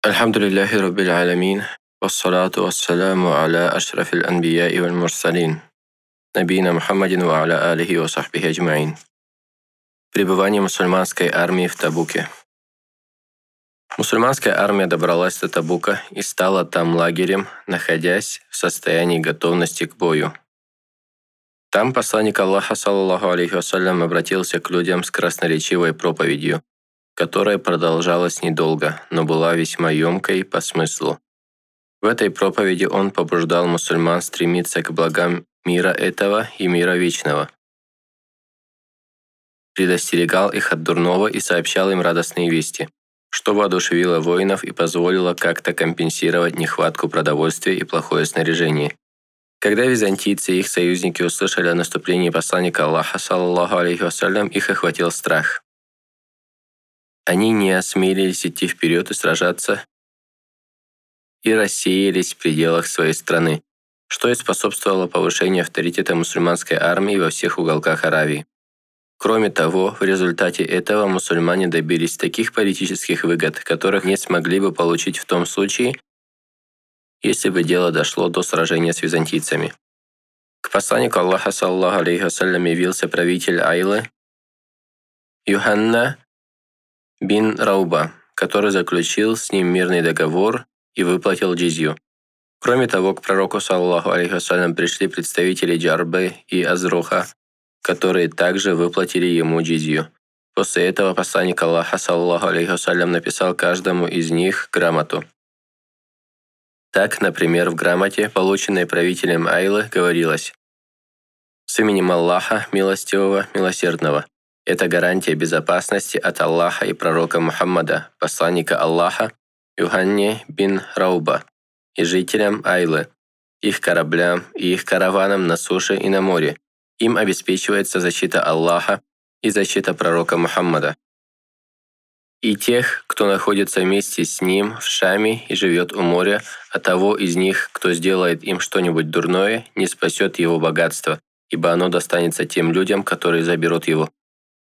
الحمد لله رب العالمين والصلاة والسلام على أشرف الأنبياء والمرسلين نبينا Мухаммадин ва аля алихи ва сахбихи аджмаин. Пребывание мусульманской армии в Табуке. Мусульманская армия добралась до Табука и стала там лагерем, находясь в состоянии готовности к бою. Там посланник Аллаха, саллаллаху алейхи вассалям, обратился к людям с красноречивой проповедью, которая продолжалась недолго, но была весьма емкой по смыслу. В этой проповеди он побуждал мусульман стремиться к благам мира этого и мира вечного, предостерегал их от дурного и сообщал им радостные вести, что воодушевило воинов и позволило как-то компенсировать нехватку продовольствия и плохое снаряжение. Когда византийцы и их союзники услышали о наступлении посланника Аллаха, саллаллаху алейхи вассалям, их охватил страх. Они не осмелились идти вперед и сражаться, и рассеялись в пределах своей страны, что и способствовало повышению авторитета мусульманской армии во всех уголках Аравии. Кроме того, в результате этого мусульмане добились таких политических выгод, которых не смогли бы получить в том случае, если бы дело дошло до сражения с византийцами. К посланнику Аллаха, саллаллаху алейхи вассалям, явился правитель Айлы Юханна бин Рауба, который заключил с ним мирный договор и выплатил джизью. Кроме того, к пророку, саллаллаху алейхи вассалям, пришли представители Джарбы и Азруха, которые также выплатили ему джизью. После этого посланник Аллаха, саллаллаху алейхи вассалям, написал каждому из них грамоту. Так, например, в грамоте, полученной правителем Айлы, говорилось: «С именем Аллаха, милостивого, милосердного». Это гарантия безопасности от Аллаха и пророка Мухаммада, посланника Аллаха, Юханне бин Рауба, и жителям Айлы, их кораблям и их караванам на суше и на море. Им обеспечивается защита Аллаха и защита пророка Мухаммада. И тех, кто находится вместе с ним в Шаме и живет у моря, а того из них, кто сделает им что-нибудь дурное, не спасет его богатство, ибо оно достанется тем людям, которые заберут его.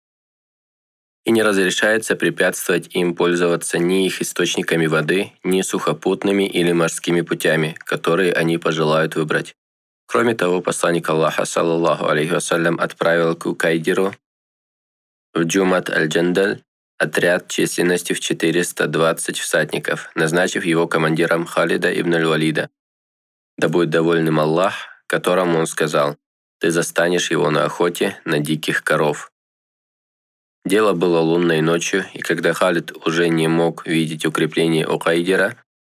И не разрешается препятствовать им пользоваться ни их источниками воды, ни сухопутными или морскими путями, которые они пожелают выбрать. Кроме того, посланник Аллаха, саллаллаху алейхи вассалям, отправил к Укайдиру в Джумат аль-Джандаль отряд численностью в 420 всадников, назначив его командиром Халида ибн аль-Валида. Да будет доволен им Аллах, которому он сказал: «Ты застанешь его на охоте на диких коров». Дело было лунной ночью, и когда Халид уже не мог видеть укрепление Укайдира,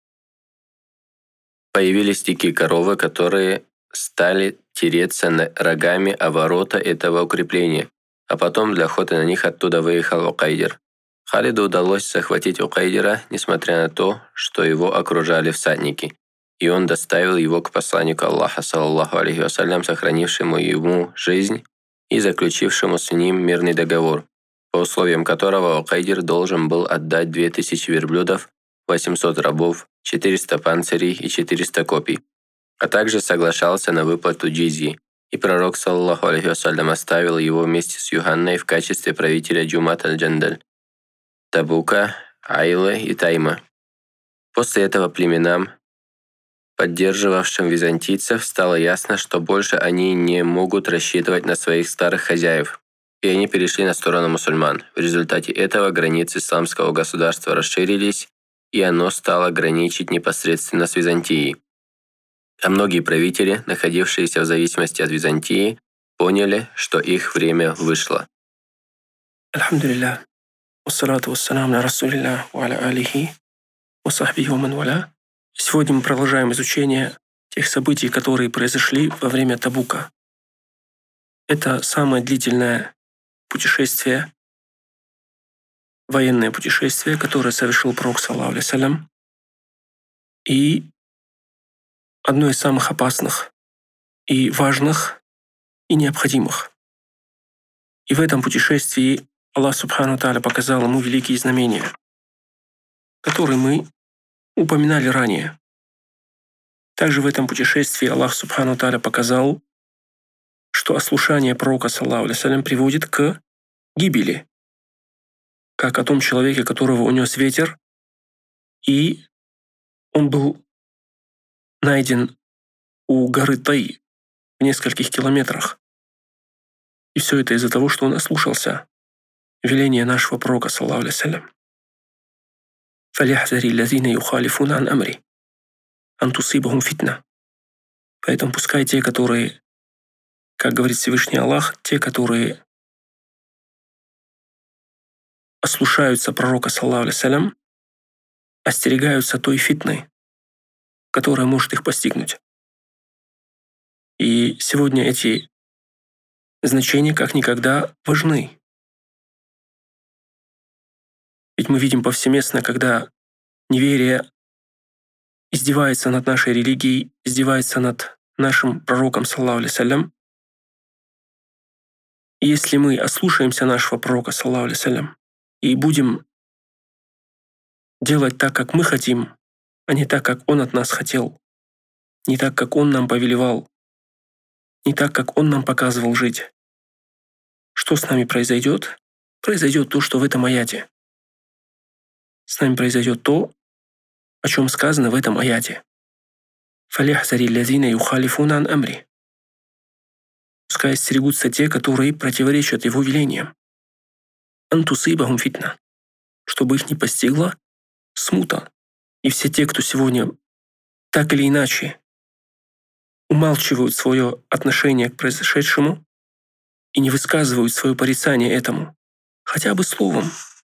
появились дикие коровы, которые стали тереться рогами о ворота этого укрепления, а потом для охоты на них оттуда выехал Укайдир. Халиду удалось захватить Укайдира, несмотря на то, что его окружали всадники, и он доставил его к посланнику Аллаха, саллаллаху алейхи вассалям, сохранившему ему жизнь и заключившему с ним мирный договор, по условиям которого Укайдир должен был отдать 2000 верблюдов, 800 рабов, 400 панцирей и 400 копий, а также соглашался на выплату джизьи, и пророк, саллаллаху алейхи вассалям, оставил его вместе с Юханной в качестве правителя Джумат аль-Джандаль, Табука, Айлы и Тайма. После этого племенам, поддерживавшим византийцев, стало ясно, что больше они не могут рассчитывать на своих старых хозяев, и они перешли на сторону мусульман. В результате этого границы исламского государства расширились, и оно стало граничить непосредственно с Византией. А многие правители, находившиеся в зависимости от Византии, поняли, что их время вышло. Альхамдулиллах. Вассалату вассалам на Расулиллах ва аля алихи ва сахбихи ва ман валя. Сегодня мы продолжаем изучение тех событий, которые произошли во время Табука. Это самое длительное путешествие, военное путешествие, которое совершил пророк, саллаллаху алейхи вассалям, и одно из самых опасных и важных и необходимых. И в этом путешествии Аллах Субхану Тааля показал ему великие знамения, которые мы упоминали ранее. Также в этом путешествии Аллах Субхану Тааля показал, что ослушание пророка, саллаллаху алейхи вассалям, приводит к гибели, как о том человеке, которого унес ветер, и Он был найден у горы Таи в нескольких километрах. И все это из-за того, что он ослушался веления нашего пророка, саллаллаху алейхи вассалям. فَلْيَحْذَرِ الَّذِينَ يُخَالِفُونَ عَنْ أَمْرِهِ أَنْ تُصِيبَهُمْ фитна. Поэтому пускай те, которые, как говорит Всевышний Аллах, те, которые ослушаются пророка, саллаллаху алейхи вассалям, остерегаются той фитны, которая может их постигнуть. И сегодня эти значения как никогда важны. Ведь мы видим повсеместно, когда неверие издевается над нашей религией, издевается над нашим пророком, саллаллаху алейхи вассалям. И если мы ослушаемся нашего пророка, саллаллаху алейхи вассалям, и будем делать так, как мы хотим, а не так, как он от нас хотел, не так, как он нам повелевал, не так, как он нам показывал жить, что с нами произойдет? Произойдет то, что в этом аяте. С нами произойдет то, о чем сказано в этом аяте. فَلْيَحْذَرِ الَّذِينَ يُخَالِفُونَ عَنْ أَمْرِهِ. Пускай остерегутся те, которые противоречат его велениям. أَنْ تُصِيبَهُمْ фитна, чтобы их не постигла смута. И все те, кто сегодня так или иначе умалчивают свое отношение к произошедшему и не высказывают свое порицание этому, хотя бы словом,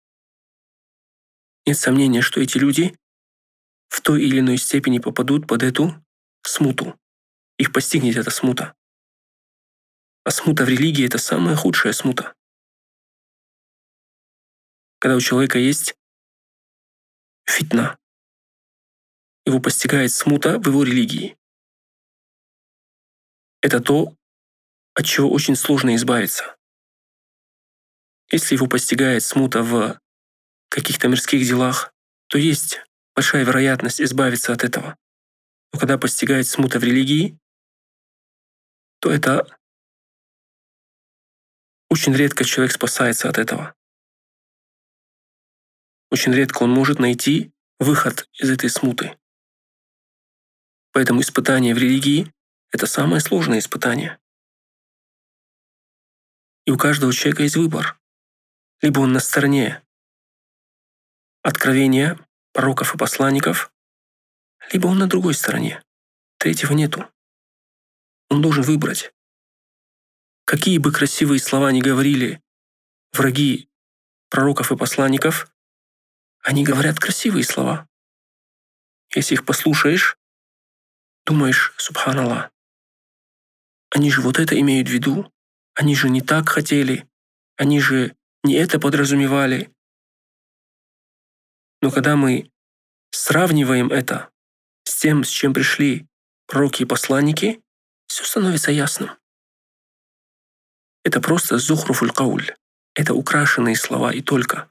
нет сомнения, что эти люди в той или иной степени попадут под эту смуту. Их постигнет эта смута. А смута в религии – это самая худшая смута. Когда у человека есть фитна, его постигает смута в его религии. Это то, от чего очень сложно избавиться. Если его постигает смута в каких-то мирских делах, то есть большая вероятность избавиться от этого. Но когда постигает смута в религии, то это очень редко человек спасается от этого. Очень редко он может найти выход из этой смуты. Поэтому испытание в религии – это самое сложное испытание. И у каждого человека есть выбор. Либо он на стороне откровения пророков и посланников, либо он на другой стороне. Третьего нету. Он должен выбрать. Какие бы красивые слова ни говорили враги пророков и посланников, они говорят красивые слова. Если их послушаешь, думаешь, субханаллах, они же вот это имеют в виду, они же не так хотели, они же не это подразумевали. Но когда мы сравниваем это с тем, с чем пришли пророки и посланники, все становится ясным. Это просто зухруфуль кауль. Это украшенные слова и только.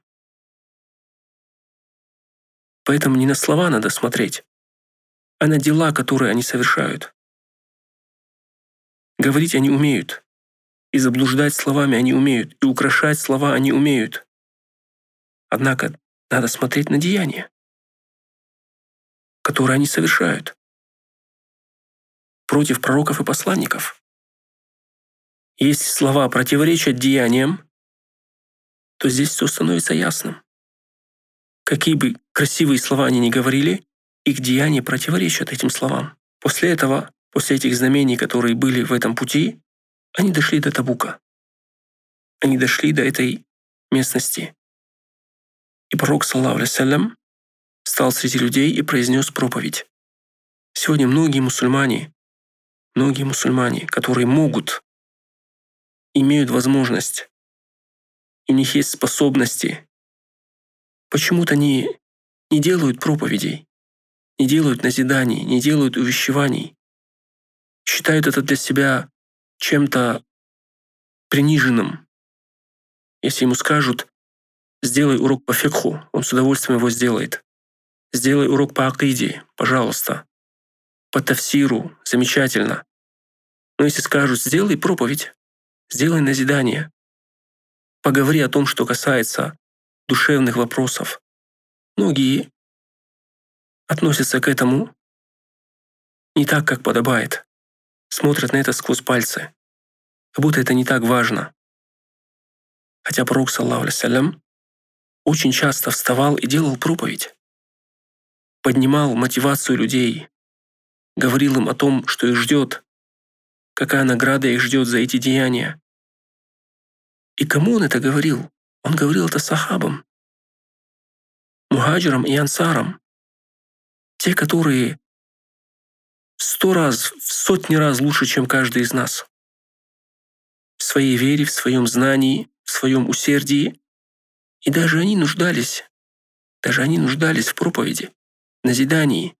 Поэтому не на слова надо смотреть, а на дела, которые они совершают. Говорить они умеют, и заблуждать словами они умеют, и украшать слова они умеют. Однако надо смотреть на деяния, которые они совершают против пророков и посланников. Если слова противоречат деяниям, то здесь все становится ясным. Какие бы красивые слова они ни говорили, их деяния противоречат этим словам. После этого, после этих знамений, которые были в этом пути, они дошли до Табука. Они дошли до этой местности. И пророк, саллаллаху алейхи вассалям, стал среди людей и произнес проповедь. Сегодня многие мусульмане, которые имеют возможность, и у них есть способности, почему-то не делают проповедей, не делают назиданий, не делают увещеваний, считают это для себя чем-то приниженным. Если ему скажут, сделай урок по фикху, он с удовольствием его сделает. Сделай урок по акиде, пожалуйста. По тафсиру, замечательно. Но если скажут, сделай проповедь, сделай назидание, поговори о том, что касается душевных вопросов, многие относятся к этому не так, как подобает, смотрят на это сквозь пальцы, как будто это не так важно. Хотя пророк, саллаллаху алейхи очень часто вставал и делал проповедь, поднимал мотивацию людей, говорил им о том, что их ждет, какая награда их ждет за эти деяния. И кому он это говорил? Он говорил это сахабам, мухаджирам и ансарам, те, которые в 100 раз, в сотни раз лучше, чем каждый из нас. В своей вере, в своем знании, в своем усердии. И даже они нуждались в проповеди, назидании.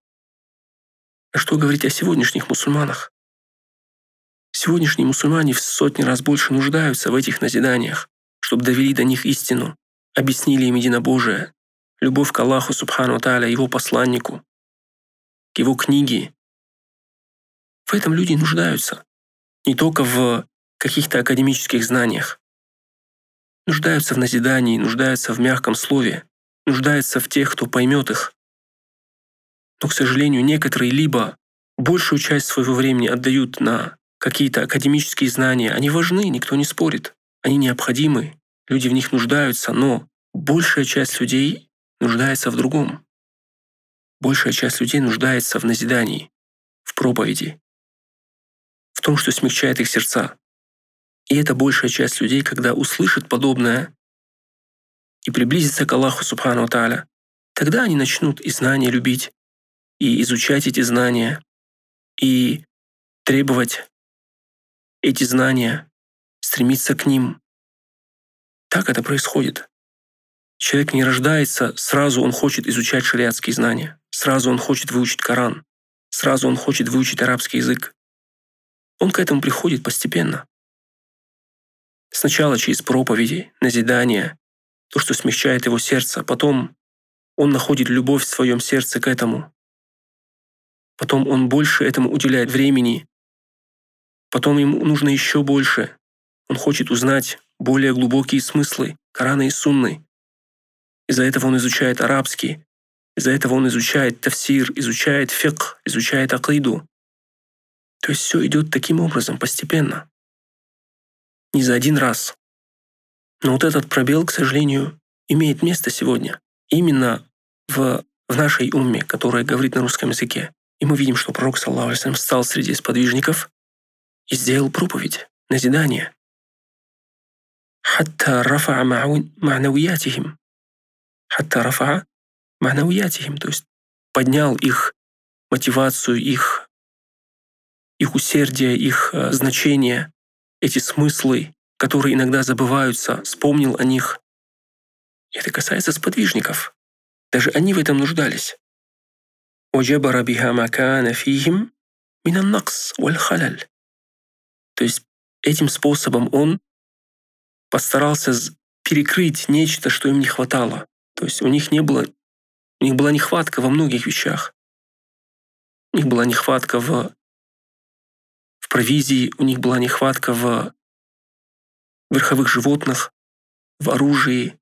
А что говорить о сегодняшних мусульманах? Сегодняшние мусульмане в сотни раз больше нуждаются в этих назиданиях, чтобы довели до них истину, объяснили им единобожие, любовь к Аллаху Субхану Тааля, Его посланнику, к Его книге. В этом люди нуждаются. Не только в каких-то академических знаниях. Нуждаются в назидании, нуждаются в мягком слове, нуждаются в тех, кто поймет их. Но, к сожалению, некоторые либо большую часть своего времени отдают на какие-то академические знания. Они важны, никто не спорит. Они необходимы, люди в них нуждаются, но большая часть людей нуждается в другом. Большая часть людей нуждается в назидании, в проповеди, в том, что смягчает их сердца. И эта большая часть людей, когда услышит подобное и приблизится к Аллаху Субхану Тааля, тогда они начнут и знания любить, и изучать эти знания, и требовать эти знания, стремиться к ним. Так это происходит. Человек не рождается, сразу он хочет изучать шариатские знания, сразу он хочет выучить Коран, сразу он хочет выучить арабский язык. Он к этому приходит постепенно. Сначала через проповеди, назидания, то, что смягчает его сердце, потом он находит любовь в своем сердце к этому. Потом он больше этому уделяет времени. Потом ему нужно еще больше. Он хочет узнать более глубокие смыслы Корана и Сунны. Из-за этого он изучает арабский, из-за этого он изучает тафсир, изучает фикх, изучает акиду. То есть все идет таким образом, постепенно. Не за один раз. Но вот этот пробел, к сожалению, имеет место сегодня. Именно в нашей умме, которая говорит на русском языке. И мы видим, что пророк, саллаллаху алейхи вассалям, встал среди сподвижников и сделал проповедь, назидание. حتى رفع معنوياتهم. حتى رفع معنوياتهم. То есть поднял их мотивацию, их усердие, их значение, эти смыслы, которые иногда забываются, вспомнил о них. Это касается сподвижников. Даже они в этом нуждались. وجبر بها ما كان فيهم من النقص والخلل. То есть этим способом он постарался перекрыть нечто, что им не хватало. То есть у них была нехватка во многих вещах. У них была нехватка в провизии, у них была нехватка в верховых животных, в оружии.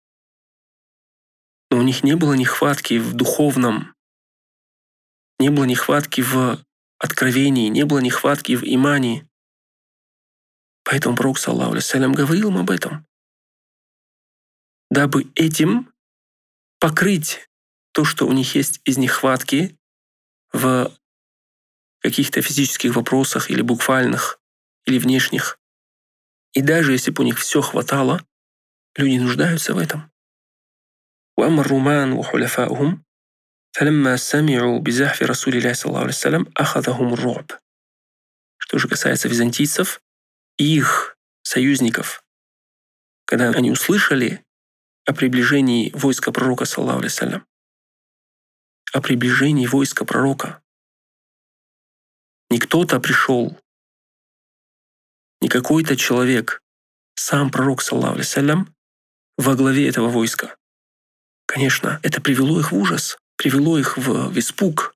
Но у них не было нехватки в духовном, не было нехватки в откровении, не было нехватки в имане. Поэтому пророк, саллаллаху алейхи вассалям, говорил им об этом, дабы этим покрыть то, что у них есть из нехватки в каких-то физических вопросах или буквальных, или внешних. И даже если бы у них все хватало, люди нуждаются в этом. وأما الرومان وحلفاؤهم فلما سمعوا بزحف رسول الله صلى الله عليه وسلم أخذهم الرعب. Что же касается византийцев и их союзников, когда они услышали о приближении войска пророка, саллаллаху алейхи вассалям, о приближении войска пророка, не кто-то пришел, не какой-то человек, сам пророк, саллаллаху алейхи вассалям, во главе этого войска. Конечно, это привело их в ужас, привело их в испуг.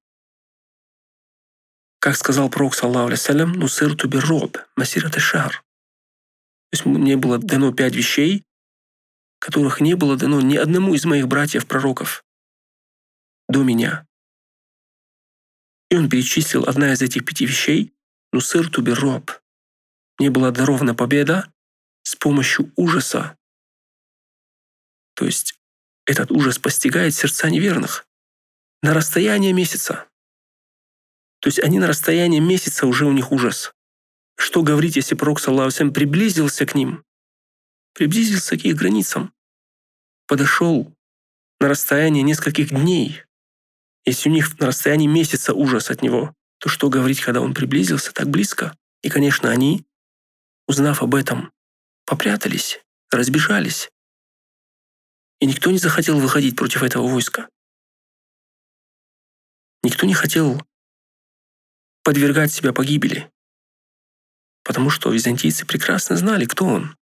Как сказал пророк, саллаллаху алейхи вассалям, «Нусирту бир-руб масират аш-шахр». То есть мне было дано 5 вещей, которых не было дано ни одному из моих братьев-пророков до меня. И он перечислил одна из этих 5 вещей – «Нусырту бир-роб». Мне была дарована победа с помощью ужаса. То есть этот ужас постигает сердца неверных на расстоянии месяца. То есть они на расстоянии месяца уже у них ужас. Что говорить, если пророк, саллаллаху алейхи ва саллям, приблизился к ним, приблизился к их границам, подошел на расстояние нескольких дней. Если у них на расстоянии месяца ужас от него, то что говорить, когда он приблизился так близко? И, конечно, они, узнав об этом, попрятались, разбежались. И никто не захотел выходить против этого войска. Никто не хотел подвергать себя погибели, потому что византийцы прекрасно знали, кто он.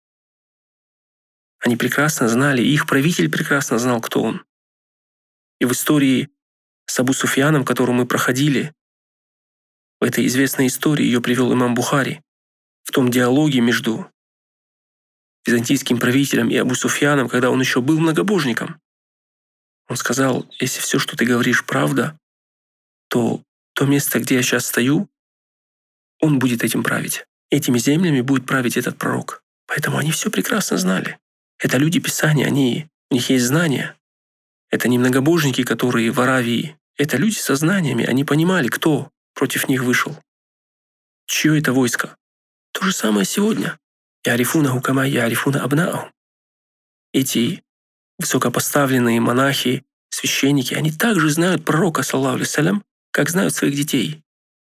Они прекрасно знали, и их правитель прекрасно знал, кто он. И в истории с Абу Суфьяном, которую мы проходили, в этой известной истории ее привел имам Бухари, в том диалоге между византийским правителем и Абу Суфьяном, когда он еще был многобожником. Он сказал: если все, что ты говоришь, правда, то место, где я сейчас стою, он будет этим править. Этими землями будет править этот пророк. Поэтому они все прекрасно знали. Это люди Писания, у них есть знания. Это не многобожники, которые в Аравии. Это люди со знаниями, они понимали, кто против них вышел. Чье это войско? То же самое сегодня. Ярифунаху кама ярифуна абнаахум. Эти высокопоставленные монахи, священники, они также знают пророка, саллаллаху алейхи ва саллям, как знают своих детей.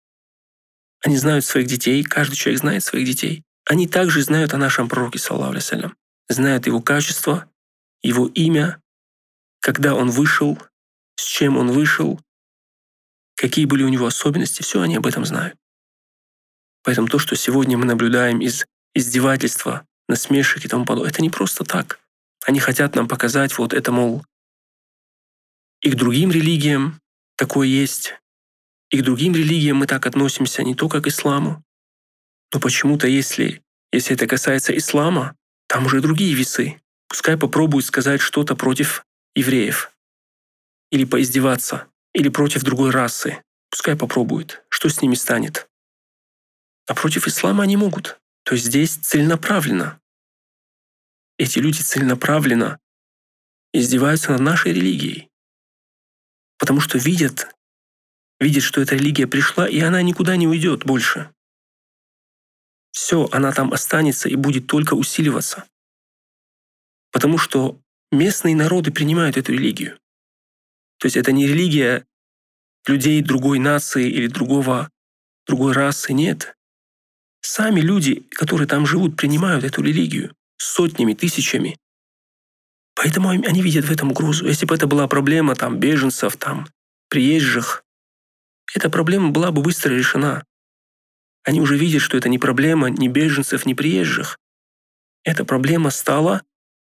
Они знают своих детей, каждый человек знает своих детей. Они также знают о нашем пророке, саллаллаху алейхи ва саллям, знают его качество, его имя, когда он вышел, с чем он вышел, какие были у него особенности, все они об этом знают. Поэтому то, что сегодня мы наблюдаем из издевательства, насмешек и тому подобное, это не просто так. Они хотят нам показать, вот это, мол, и к другим религиям такое есть, и к другим религиям мы так относимся, не только к исламу. Но почему-то, если это касается ислама, там уже другие весы. Пускай попробуют сказать что-то против евреев, или поиздеваться, или против другой расы. Пускай попробуют. Что с ними станет? А против ислама они могут. То есть здесь целенаправленно. Эти люди целенаправленно издеваются над нашей религией. Потому что видят, что эта религия пришла, и она никуда не уйдет больше. Все, она там останется и будет только усиливаться. Потому что местные народы принимают эту религию. То есть это не религия людей другой нации или другой расы, нет. Сами люди, которые там живут, принимают эту религию сотнями, тысячами. Поэтому они видят в этом угрозу. Если бы это была проблема там беженцев, там приезжих, эта проблема была бы быстро решена. Они уже видят, что это не проблема ни беженцев, ни приезжих. Эта проблема стала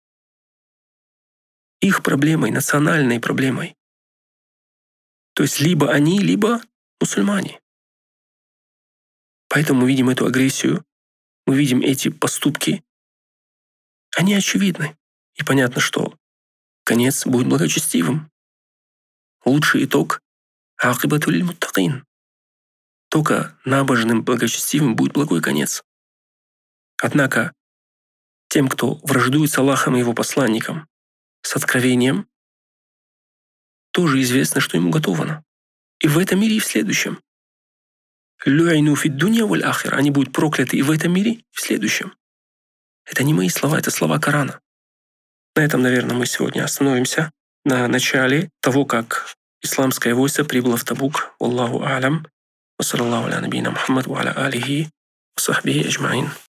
их проблемой, национальной проблемой. То есть либо они, либо мусульмане. Поэтому мы видим эту агрессию, мы видим эти поступки. Они очевидны. И понятно, что конец будет благочестивым. Лучший итог – акибату лиль-муттакин. Только набожным, благочестивым будет благой конец. Однако тем, кто враждует с Аллахом и его посланником, с откровением, тоже известно, что ему готовано. И в этом мире, и в следующем. «Лю'айну фид дунья валь ахира». Они будут прокляты и в этом мире, и в следующем. Это не мои слова, это слова Корана. На этом, наверное, мы сегодня остановимся. На начале того, как исламское войско прибыло в Табук. Аллаху а'лям. Ва саллаллаху аля набийна Мухаммад ва аля алихи ва сахбихи аджмаин.